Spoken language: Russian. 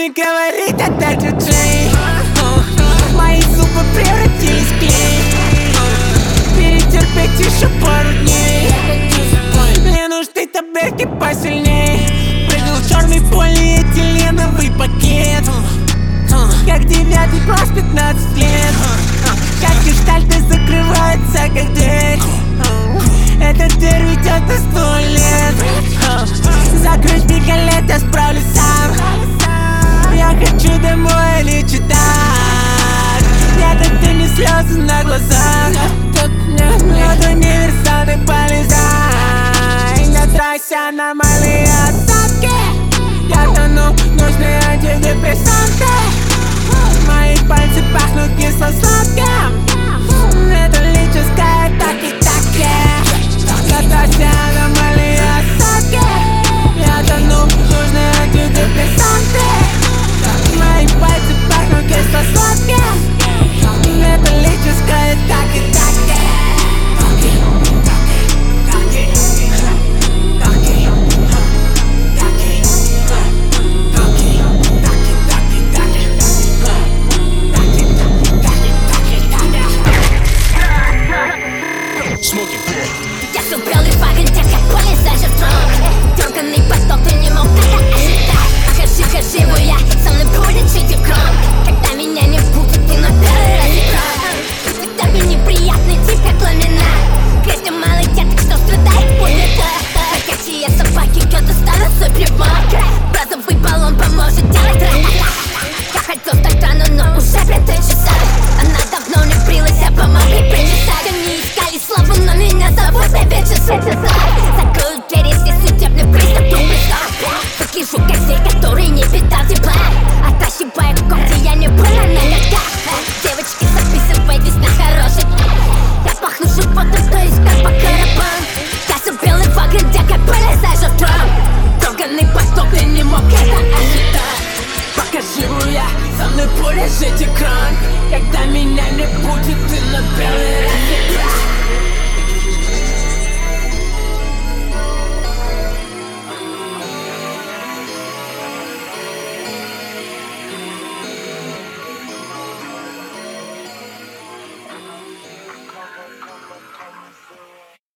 не говорит, это диджей. Мои зубы превратились в клей. Перетерпеть еще пару дней. Мне нужны таблетки посильней. Прыгал в черный полиэтиленовый пакет. Как 9 класс, 15 лет. Как гештальты закрываются, как дверь. Эта дверь ведет на 100 лет. Закрыть пикалет, я справлюсь сам. Я хочу домой или читать. Нет, это не слезы на глазах. Нет универсальный полезай. На трассе аномальные осадки. Я тону, нужны антидепрессанты. Мои пальцы пахнут кисло-сладким. Это лирическое таки-таки. На трассе аномальные осадки. Я тону, нужны антидепрессанты. Мои пальцы пахнут кисло-сладким. Это лирическое таки-таки. Я супел лишь в огонь, как поле зажжёт. Дёрганный поток, ты не мог это ожидать. Окажи я, со мной будет жить и кром. Когда меня не будет, ты на первый раз экран. Ты такой неприятный тип, как ламинат. Грязь для малых деток, что страдает пульмета. Какие собаки, кто-то станут свой привод. Бразовый баллон поможет делать ра-ра-ра. Я хотел стать рано, но уже 5 часов. Она давно не брилась, я помог ей причесать. Они искали славу, но меня зовут опять же закрою двери, если судебный приступ пришел. Выгляжу козей, который не питал тепла. Оттащивая когти, я не была на ногах. Девочки, записывайтесь на хороший. Я пахну животом, то есть как по коробам. Я субелый в огонь, как поле зажжёт. Дёрганный поток, ты не мог это ожидать. Пока живу я, со мной будет жить экран. Когда меня не будет, ты на белый ряд.